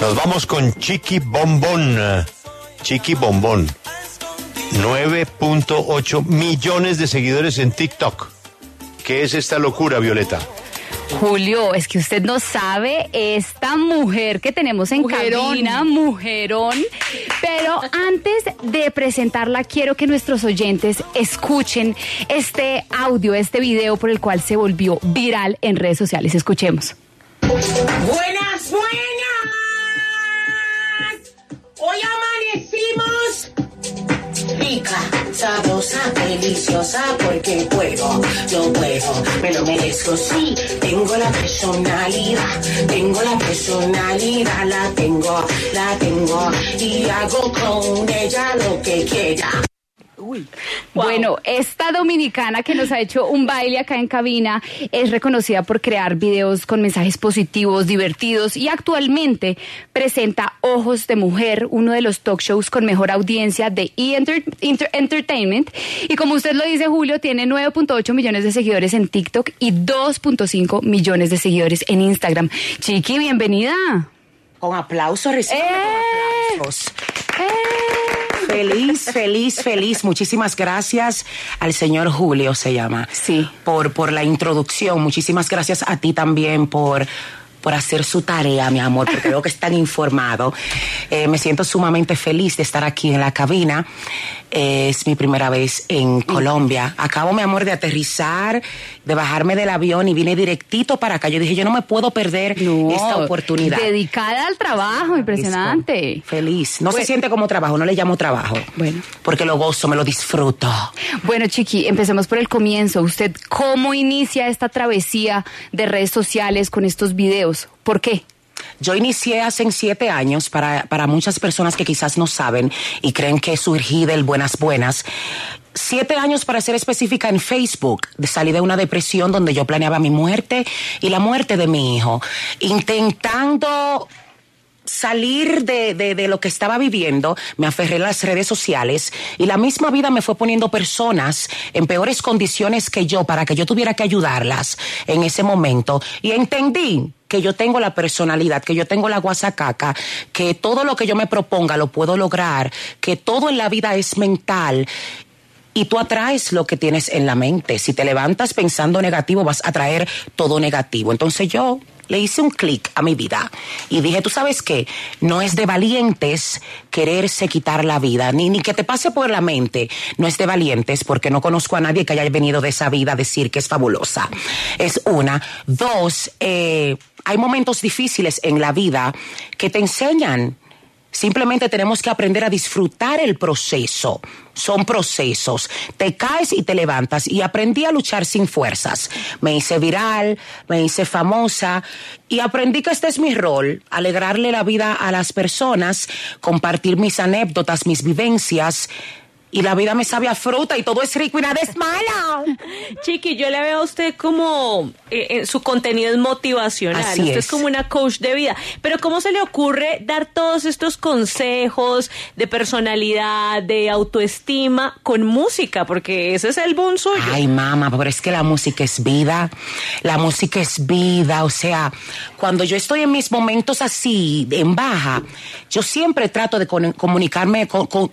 Nos vamos con Chiqui Bombón. Chiqui Bombón. 9.8 millones de seguidores en TikTok. ¿Qué es esta locura, Violeta? Julio, es que usted no sabe esta mujer que tenemos en cabina, mujerón. Pero antes de presentarla, quiero que nuestros oyentes escuchen este audio, este video por el cual se volvió viral en redes sociales. Escuchemos. Buenas, buenas. Hoy amanecimos rica, sabrosa, deliciosa, porque puedo, yo puedo, me lo merezco, sí, tengo la personalidad, la tengo, y hago con ella lo que quiera. Uy. Wow. Bueno, esta dominicana que nos ha hecho un baile acá en cabina es reconocida por crear videos con mensajes positivos, divertidos, y actualmente presenta Ojos de Mujer, uno de los talk shows con mejor audiencia de Entertainment. Y como usted lo dice, Julio, tiene 9.8 millones de seguidores en TikTok y 2.5 millones de seguidores en Instagram. Chiqui, bienvenida. Con aplausos, recibe con aplausos. Feliz. Muchísimas gracias al señor Julio, se llama. Sí. Por la introducción. Muchísimas gracias a ti también por hacer su tarea, mi amor, porque veo que están informados. Me siento sumamente feliz de estar aquí en la cabina. Es mi primera vez en Colombia. Acabo, mi amor, de aterrizar, de bajarme del avión y vine directito para acá. Yo dije, yo no me puedo perder esta oportunidad. Dedicada al trabajo, impresionante. Feliz. No se siente como trabajo, no le llamo trabajo. Bueno. Porque lo gozo, me lo disfruto. Bueno, Chiqui, empecemos por el comienzo. ¿Usted cómo inicia esta travesía de redes sociales con estos videos? ¿Por qué? Yo inicié hace 7 años, para muchas personas que quizás no saben y creen que surgí del Buenas. 7 años, para ser específica, en Facebook. Salí de una depresión donde yo planeaba mi muerte y la muerte de mi hijo, intentando salir de lo que estaba viviendo. Me aferré a las redes sociales y la misma vida me fue poniendo personas en peores condiciones que yo para que yo tuviera que ayudarlas en ese momento, y entendí que yo tengo la personalidad, que yo tengo la guasacaca, que todo lo que yo me proponga lo puedo lograr, que todo en la vida es mental. Y tú atraes lo que tienes en la mente. Si te levantas pensando negativo, vas a atraer todo negativo. Entonces yo le hice un clic a mi vida y dije, ¿tú sabes qué? No es de valientes quererse quitar la vida, ni que te pase por la mente. No es de valientes, porque no conozco a nadie que haya venido de esa vida a decir que es fabulosa. Es una. 2, hay momentos difíciles en la vida que te enseñan. Simplemente tenemos que aprender a disfrutar el proceso. Son procesos. Te caes y te levantas. Y aprendí a luchar sin fuerzas. Me hice viral, me hice famosa. Y aprendí que este es mi rol. Alegrarle la vida a las personas. Compartir mis anécdotas, mis vivencias. Y la vida me sabe a fruta y todo es rico y nada es malo. Chiqui, yo le veo a usted como su contenido es motivacional. Así usted es como una coach de vida. Pero ¿cómo se le ocurre dar todos estos consejos de personalidad, de autoestima con música? Porque ese es el boom suyo. Ay, mamá, pero es que la música es vida. La música es vida. O sea, cuando yo estoy en mis momentos así, en baja, yo siempre trato de conectarme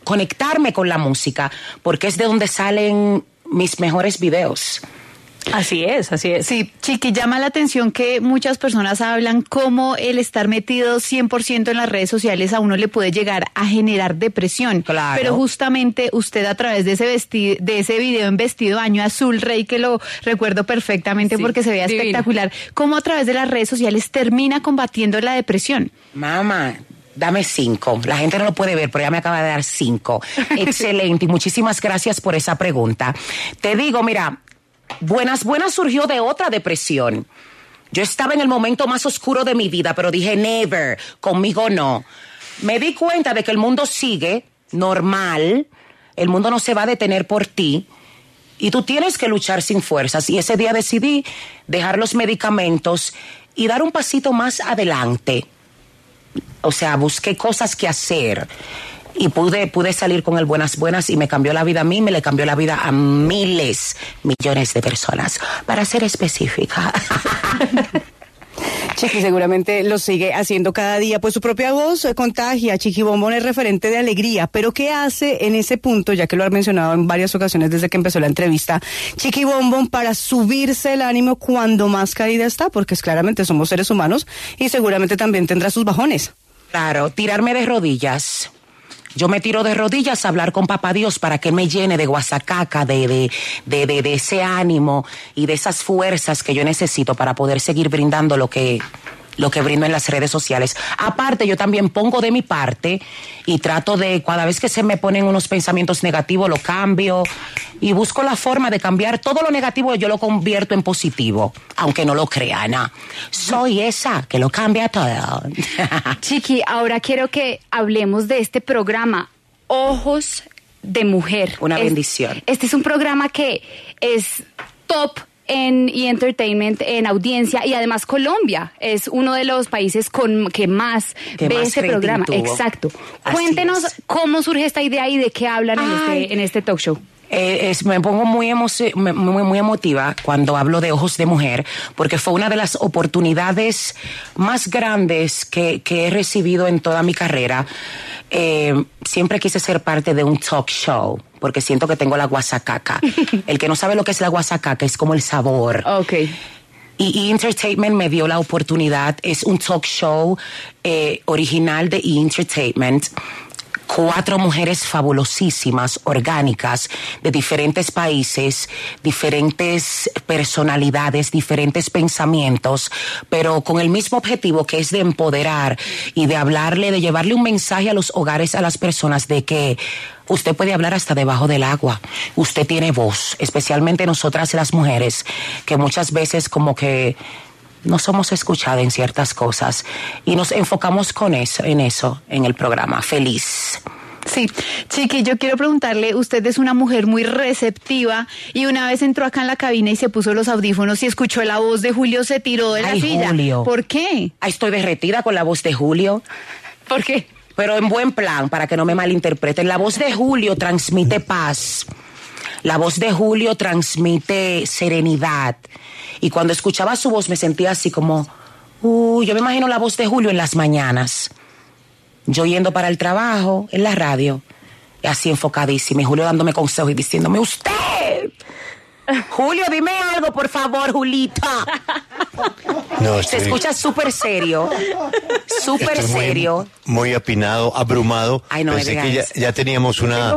con la música, porque es de donde salen mis mejores videos. Así es. Sí, Chiqui, llama la atención que muchas personas hablan cómo el estar metido 100% en las redes sociales a uno le puede llegar a generar depresión. Claro. Pero justamente usted, a través de ese video en vestido baño azul rey, que lo recuerdo perfectamente, sí, porque se veía divino, espectacular, cómo a través de las redes sociales termina combatiendo la depresión. Mamá, dame 5. La gente no lo puede ver, pero ella me acaba de dar 5. Excelente, y muchísimas gracias por esa pregunta. Te digo, mira, Buenas surgió de otra depresión. Yo estaba en el momento más oscuro de mi vida, pero dije, never, conmigo no. Me di cuenta de que el mundo sigue normal, el mundo no se va a detener por ti, y tú tienes que luchar sin fuerzas. Y ese día decidí dejar los medicamentos y dar un pasito más adelante. O sea, busqué cosas que hacer y pude salir con el Buenas y me cambió la vida a mí, me le cambió la vida a miles, millones de personas, para ser específica. Chiqui seguramente lo sigue haciendo cada día, pues su propia voz contagia. Chiqui Bombón es referente de alegría, pero ¿qué hace en ese punto, ya que lo has mencionado en varias ocasiones desde que empezó la entrevista, Chiqui Bombón, para subirse el ánimo cuando más caída está? Porque claramente somos seres humanos y seguramente también tendrá sus bajones. Claro, tirarme de rodillas. Yo me tiro de rodillas a hablar con Papá Dios para que me llene de guasacaca, de ese ánimo y de esas fuerzas que yo necesito para poder seguir brindando lo que brindo en las redes sociales. Aparte, yo también pongo de mi parte y trato de, cada vez que se me ponen unos pensamientos negativos, lo cambio y busco la forma de cambiar todo lo negativo, yo lo convierto en positivo, aunque no lo crean. Soy esa que lo cambia todo. Chiqui, ahora quiero que hablemos de este programa, Ojos de Mujer. Una bendición. Este es un programa que es top en entertainment, en audiencia, y además Colombia es uno de los países que más ve ese programa. Tuvo. Exacto. Cuéntenos cómo surge esta idea y de qué hablan en este talk show. Me pongo muy emotiva cuando hablo de Ojos de Mujer, porque fue una de las oportunidades más grandes que he recibido en toda mi carrera. Siempre quise ser parte de un talk show, porque siento que tengo la guasacaca. El que no sabe lo que es la guasacaca es como el sabor. Okay. Y Entertainment me dio la oportunidad. Es un talk show original de Entertainment. 4 mujeres fabulosísimas, orgánicas, de diferentes países, diferentes personalidades, diferentes pensamientos, pero con el mismo objetivo, que es de empoderar y de hablarle, de llevarle un mensaje a los hogares, a las personas, de que usted puede hablar hasta debajo del agua. Usted tiene voz, especialmente nosotras las mujeres, que muchas veces como que no somos escuchadas en ciertas cosas y nos enfocamos en eso en el programa. Feliz. Sí, Chiqui, yo quiero preguntarle, usted es una mujer muy receptiva y una vez entró acá en la cabina y se puso los audífonos y escuchó la voz de Julio, se tiró de la silla. Julio. ¿Por qué? Estoy derretida con la voz de Julio. ¿Por qué? Pero en buen plan, para que no me malinterpreten. La voz de Julio transmite paz. La voz de Julio transmite serenidad. Y cuando escuchaba su voz me sentía así como, yo me imagino la voz de Julio en las mañanas. Yo yendo para el trabajo, en la radio, así enfocadísima. Y Julio dándome consejos y diciéndome, usted, Julio, dime algo, por favor, Julita. No, Se escucha súper serio, súper serio. Muy apinado, abrumado. Ay, no, pensé que ya teníamos una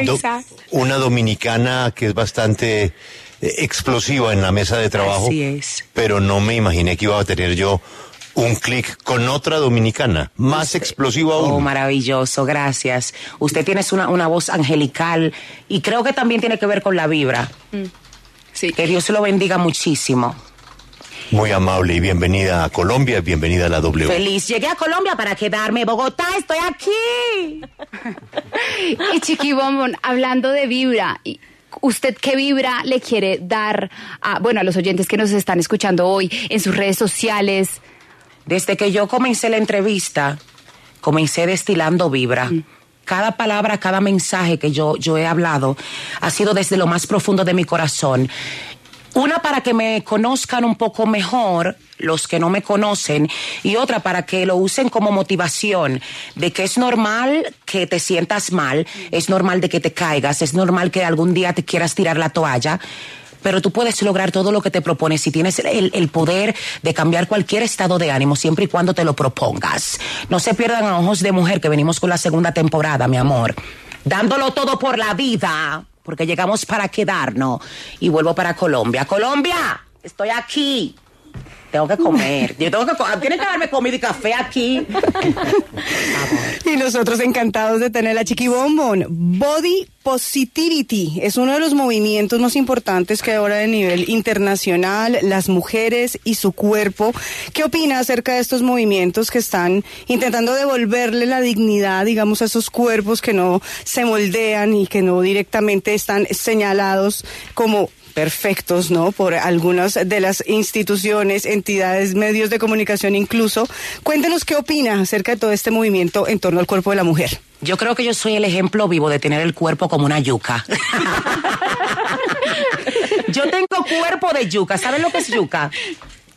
dominicana que es bastante explosiva en la mesa de trabajo. Así es. Pero no me imaginé que iba a tener yo un clic con otra dominicana, más explosiva aún. Oh, maravilloso, gracias. Usted tiene una voz angelical y creo que también tiene que ver con la vibra. Sí. Que Dios lo bendiga muchísimo. Muy amable y bienvenida a Colombia, bienvenida a la W. Feliz. Llegué a Colombia para quedarme. Bogotá, estoy aquí. Y Chiqui Bombón, hablando de vibra, ¿usted qué vibra le quiere dar a los oyentes que nos están escuchando hoy en sus redes sociales? Desde que yo comencé la entrevista, comencé destilando vibra. Cada palabra, cada mensaje que yo he hablado ha sido desde lo más profundo de mi corazón. Una, para que me conozcan un poco mejor los que no me conocen, y otra para que lo usen como motivación de que es normal que te sientas mal, es normal de que te caigas, es normal que algún día te quieras tirar la toalla, pero tú puedes lograr todo lo que te propones si tienes el poder de cambiar cualquier estado de ánimo siempre y cuando te lo propongas. No se pierdan a Ojos de Mujer, que venimos con la segunda temporada, mi amor. Dándolo todo por la vida, porque llegamos para quedarnos. Y vuelvo para Colombia. ¡Colombia! Estoy aquí. Tengo que comer. Tiene que darme comida y café aquí. Y nosotros encantados de tener a Chiqui Bombón. Body Positivity es uno de los movimientos más importantes que hay ahora a nivel internacional, las mujeres y su cuerpo. ¿Qué opina acerca de estos movimientos que están intentando devolverle la dignidad, digamos, a esos cuerpos que no se moldean y que no directamente están señalados como perfectos, ¿no?, por algunas de las instituciones, entidades, medios de comunicación incluso? Cuéntenos qué opina acerca de todo este movimiento en torno al cuerpo de la mujer. Yo creo que yo soy el ejemplo vivo de tener el cuerpo como una yuca. Yo tengo cuerpo de yuca. ¿Saben lo que es yuca?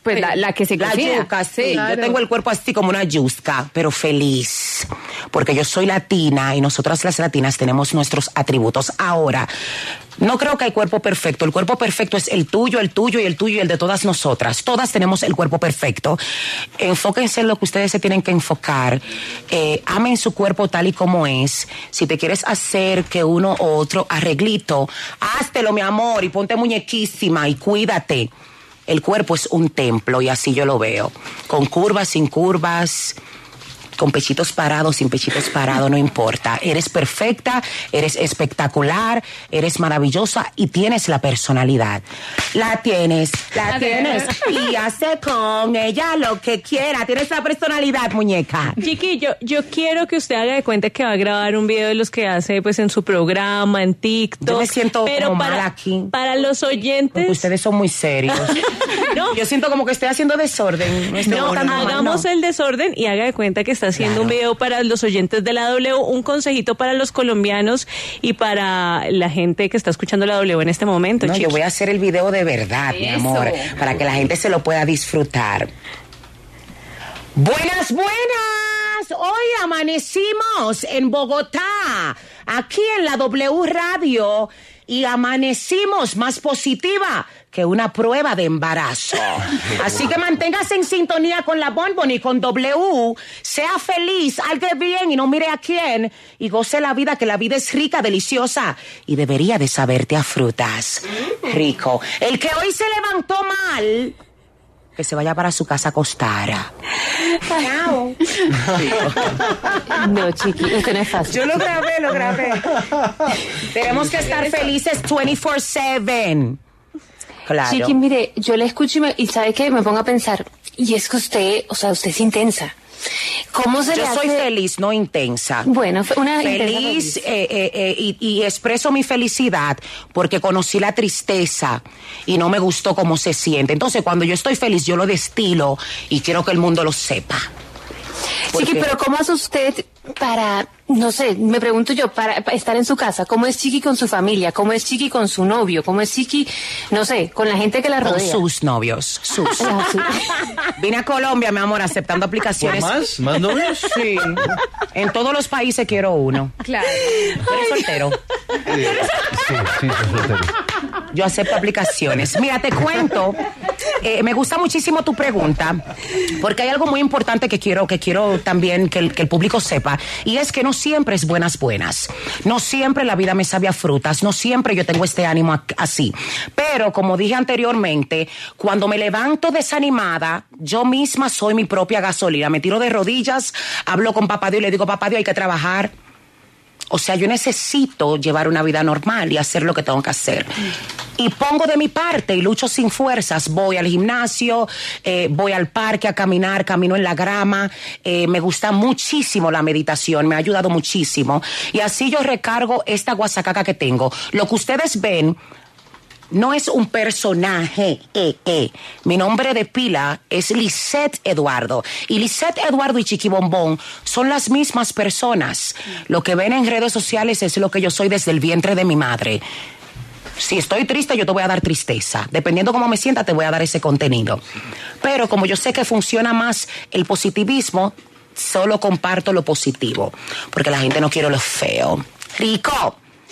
pues la que se La cocina. yuca, sí. Claro. Yo tengo el cuerpo así como una yuca, pero feliz. Porque yo soy latina y nosotras las latinas tenemos nuestros atributos. Ahora, no creo que hay cuerpo perfecto. El cuerpo perfecto es el tuyo y el tuyo y el de todas nosotras. Todas tenemos el cuerpo perfecto. Enfóquense en lo que ustedes se tienen que enfocar. Amen su cuerpo tal y como es. Si te quieres hacer que uno u otro arreglito, háztelo, mi amor, y ponte muñequísima y cuídate. El cuerpo es un templo y así yo lo veo. Con curvas, sin curvas, con pechitos parados, sin pechitos parados, no importa. Eres perfecta, eres espectacular, eres maravillosa y tienes la personalidad. La tienes y hace con ella lo que quiera. Tienes la personalidad, muñeca. Chiqui, yo quiero que usted haga de cuenta que va a grabar un video de los que hace pues en su programa, en TikTok. Yo me siento pero como para, mal aquí. Para los oyentes... Porque ustedes son muy serios. No. Yo siento como que estoy haciendo desorden. No, hagamos el desorden y haga de cuenta que está haciendo un video para los oyentes de la W, un consejito para los colombianos y para la gente que está escuchando la W en este momento. No, Chiqui. yo voy a hacer el video de verdad, mi amor, para que la gente se lo pueda disfrutar. Buenas, buenas. Hoy amanecimos en Bogotá, aquí en la W Radio, y amanecimos más positiva que una prueba de embarazo. Así que manténgase en sintonía con la Bonbon y con W. Sea feliz, haga bien y no mire a quién. Y goce la vida, que la vida es rica, deliciosa y debería de saberte a frutas. Rico. El que hoy se levantó mal, que se vaya para su casa a acostar. Chao. No, Chiqui, esto no es fácil. Yo lo grabé. Tenemos que estar felices 24/7. Claro. Chiqui, mire, yo la escucho y ¿sabe qué? Me pongo a pensar, y es que usted, o sea, usted es intensa. ¿Cómo se le hace? Yo soy feliz, no intensa. Bueno, una feliz intensa y expreso mi felicidad porque conocí la tristeza y no me gustó cómo se siente. Entonces, cuando yo estoy feliz, yo lo destilo y quiero que el mundo lo sepa. Chiqui, pero ¿cómo hace usted para, no sé, me pregunto yo, para estar en su casa? ¿Cómo es Chiqui con su familia? ¿Cómo es Chiqui con su novio? ¿Cómo es Chiqui, no sé, con la gente que la rodea? Con sus novios, sus. Ah, sí. Vine a Colombia, mi amor, aceptando aplicaciones. ¿Más? ¿Más novios? Sí. En todos los países quiero uno. Claro. ¿Tú eres soltero? Sí, soy soltero. Yo acepto aplicaciones. Mira, te cuento, me gusta muchísimo tu pregunta, porque hay algo muy importante que quiero también que el público sepa, y es que no siempre es buenas. No siempre la vida me sabe a frutas, no siempre yo tengo este ánimo así. Pero, como dije anteriormente, cuando me levanto desanimada, yo misma soy mi propia gasolina. Me tiro de rodillas, hablo con Papá Dios y le digo, Papá Dios, hay que trabajar. O sea, yo necesito llevar una vida normal y hacer lo que tengo que hacer. Y pongo de mi parte y lucho sin fuerzas. Voy al gimnasio, voy al parque a caminar, camino en la grama. Me gusta muchísimo la meditación, me ha ayudado muchísimo. Y así yo recargo esta guasacaca que tengo. Lo que ustedes ven no es un personaje. Mi nombre de pila es Lisette Eduardo. Y Lisette Eduardo y Chiqui Bombón son las mismas personas. Lo que ven en redes sociales es lo que yo soy desde el vientre de mi madre. Si estoy triste, yo te voy a dar tristeza. Dependiendo cómo me sienta, te voy a dar ese contenido. Pero como yo sé que funciona más el positivismo, solo comparto lo positivo. Porque la gente no quiere lo feo. Rico.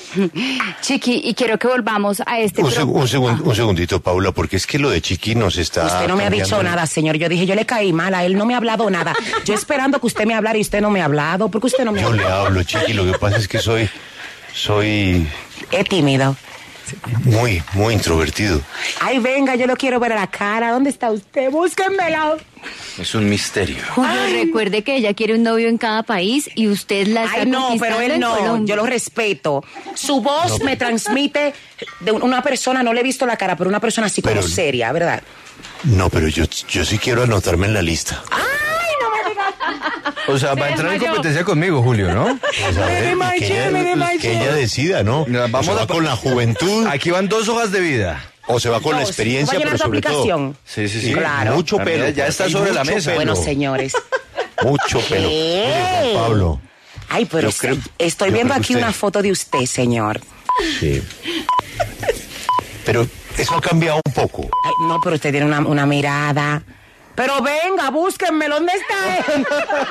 Chiqui, y quiero que volvamos a este Un segundito, Paula, porque es que lo de Chiqui nos está... Usted no me ha dicho cambiando. nada, señor. Yo dije, yo le caí mal, a él no me ha hablado nada. Yo esperando que usted me hablara y usted no me ha hablado. ¿Por qué usted no me ha Yo le hablado? hablo, Chiqui, lo que pasa es que soy Es tímido. muy introvertido. Ay, venga, yo lo quiero ver a la cara. ¿Dónde está usted? Búsquenmela. Es un misterio. Julio, recuerde que ella quiere un novio en cada país y usted la está Ay, no, pero conquistando él en no. Colombia. Yo lo respeto. Su voz me transmite de una persona, no le he visto la cara, pero una persona así como Pero- seria, ¿verdad? No, pero yo sí quiero anotarme en la lista. O sea, va a entrar en competencia conmigo, Julio, ¿no? Pues a ver, que ella decida, ¿no? Mira, vamos o se va a- con la juventud, Aquí van 2 hojas de vida. o se va con la Dos. experiencia, ¿Va a llenar pero tu sobre todo... aplicación? Sí, sí, Sí, sí. Claro. Mucho La pelo. mía ya porque está hay sobre la mucho mesa. pelo. Bueno, señores. Mucho pelo. Mire, Juan Pablo. Ay, pero Yo creo- estoy yo viendo creo que aquí usted- una foto de usted, señor. Sí. Pero Eso ha cambiado un poco. Ay, no, pero usted tiene una mirada. Pero venga, búsquenme, ¿dónde está él?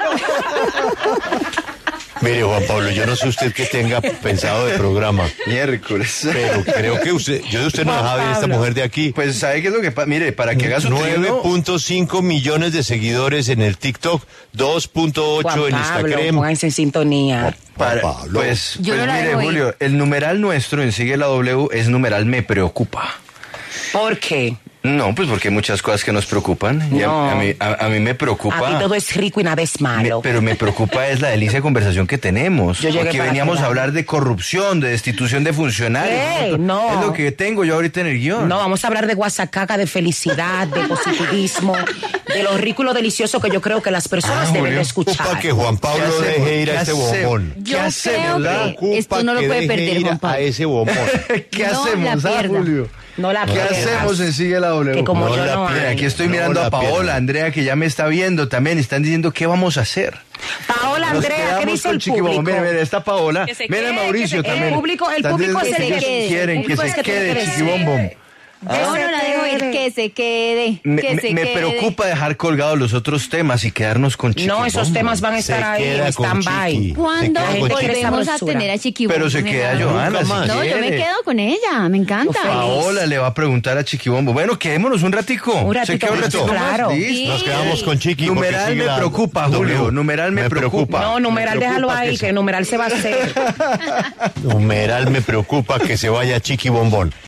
Mire, Juan Pablo, yo no sé usted qué tenga pensado de programa. Miércoles. Pero creo que usted no dejaba ver a esta mujer de aquí. Pues, ¿sabe qué es lo que pasa? Mire, para que haga su trino, 9.5 millones de seguidores en el TikTok, 2.8 en Instagram. Pónganse en sintonía. Juan Pablo. Pues Yo no la mire, dejo ir. Julio, el numeral nuestro en Sigue la W es numeral me preocupa. ¿Por qué? No, pues porque hay muchas cosas que nos preocupan. Y No. a mí me preocupa. A ti todo es rico y nada es malo. Pero me preocupa es la delicia de conversación que tenemos. Yo llegué Porque para veníamos a quedarme. hablar de corrupción, de destitución de funcionarios. ¿Qué? No. Es lo que tengo yo ahorita en el guión. No, vamos a hablar de guasacaca, de felicidad, de positivismo, de lo rico y lo delicioso que yo creo que las personas deben Julio, de escuchar. Ocupa que Juan Pablo ¿Qué hacemos? deje ir a ¿Qué este hacemos? bombón. Yo hacemos, creo que esto Ocupa no lo que puede deje perder, ir Juan Pablo. a ese bombón. ¿Qué No hacemos, la pierda. Julio? No la ¿Qué pierdas. hacemos en Sigue la W? Que como No yo la no pierdas. Mira, hay. aquí estoy No mirando la a Paola, pierda. Andrea, que ya me está viendo también. Están diciendo qué vamos a hacer. Paola, Nos Andrea, ¿qué quedamos dice con el Chiquibombo. público? Mira, está Paola. Que se Mira quede, Mauricio que se también. El público Están diciendo es el que que ellos quieren que se quede Chiquibombo. No la dejo ir, que se quede. Me preocupa dejar colgados los otros temas y quedarnos con Chiquibombo. No, esos temas van a estar ahí en queda con stand-by. Chiqui. ¿Cuándo Se queda con Chiqui. volvemos a Sabrosura. tener a Chiquibombo? Pero se queda Johanna, si No, yo me quiere. quedo con ella, me encanta. Paola le va a preguntar a Chiquibombo. Bueno, quedémonos un ratico. Un ratito, Se queda un ratito más. claro. Listo. Nos quedamos con Chiqui. porque Numeral sigue me la preocupa, W. Julio. Numeral me preocupa. No, numeral, Me déjalo preocupa ahí, que que numeral se va a hacer. Numeral me preocupa que se vaya Chiqui Bombón.